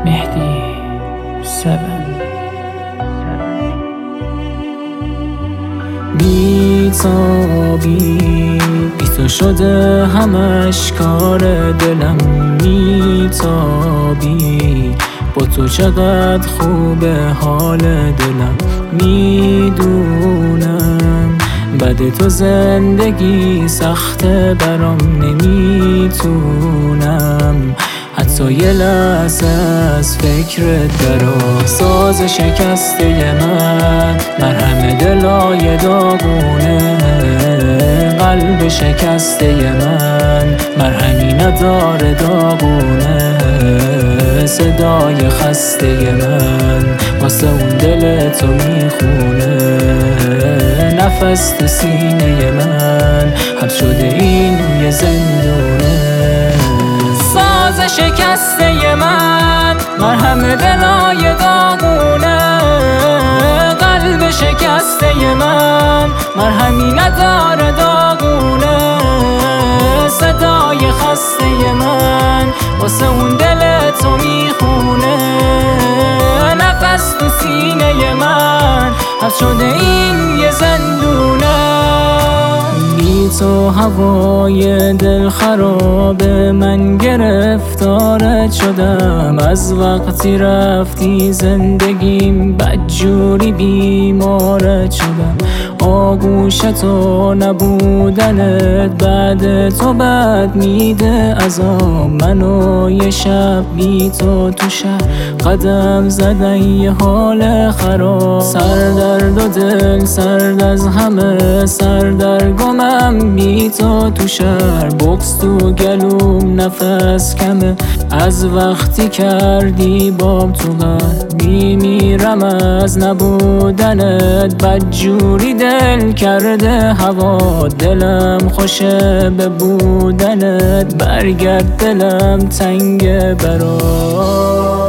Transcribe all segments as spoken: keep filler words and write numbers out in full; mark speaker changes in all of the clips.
Speaker 1: مهدی سبن میتابی بی تو شده همش کار دلم، میتابی با تو چقدر خوبه حال دلم، میدونم بعد تو زندگی سخته برام، نمیتونم حتی یه لحظه از فکرت برام. ساز شکسته من مرهم دلای داغونه، قلب شکسته من مرهمی نداره داغونه، صدای خسته من واسه اون دل تو میخونه، نفس تو سینه من حبس شده این یه زندونه. ساز شکسته من مرهم دلای داغونه، قلب شکسته من مرهمی نداره داغونه، صدای خسته من واسه اون دل تو میخونه، نفس تو سینه من حبس شده این یه زندونه. بی تو هوای دل خرابه، من گرفتارت شدم از وقتی رفتی زندگیم، بدجوری بیمارت شدم. آغوش تو نبودنت بعد تو بد میده عذاب، منو یه شب بی تو تو شهر قدم زدن یه حال خراب، سردرد و دل سرد از همه، سردرگمم بی تو تو شهر، بغض تو گلوم نفس کمه از وقتی کردی باب تو قلب، میمیرم از نبودنت بدجوری دل کرده هوا، دلم خوشه به بودنت برگرد دلم تنگ برات.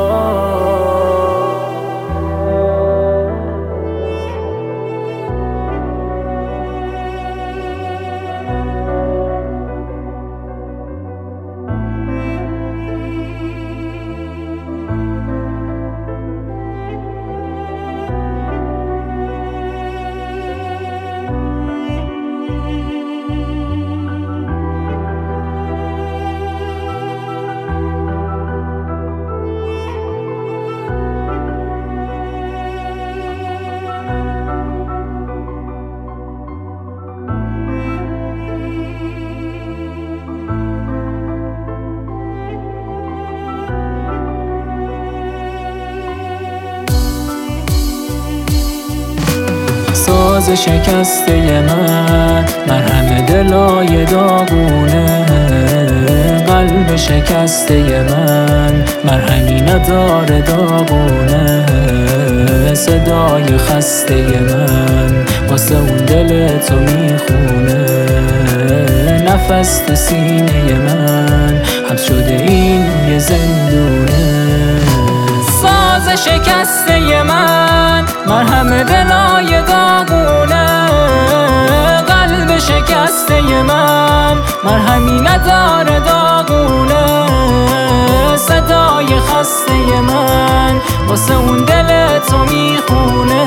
Speaker 1: ساز شکسته من مرهم دلای داغونه، قلب شکسته من مرهمی نداره داغونه، صدای خسته من واسه اون دل تو میخونه، نفس تو سینه من حبس شده این یه زندونه. ساز شکسته من مرهم دلای داغونه، قلب شکسته من مرهمی نداره داغونه، صدای خسته من واسه اون دل تو میخونه،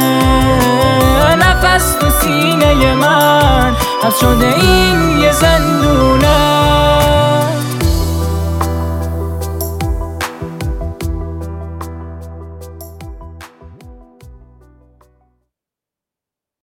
Speaker 1: نفس تو سینه من حبس شده این یه زندونه.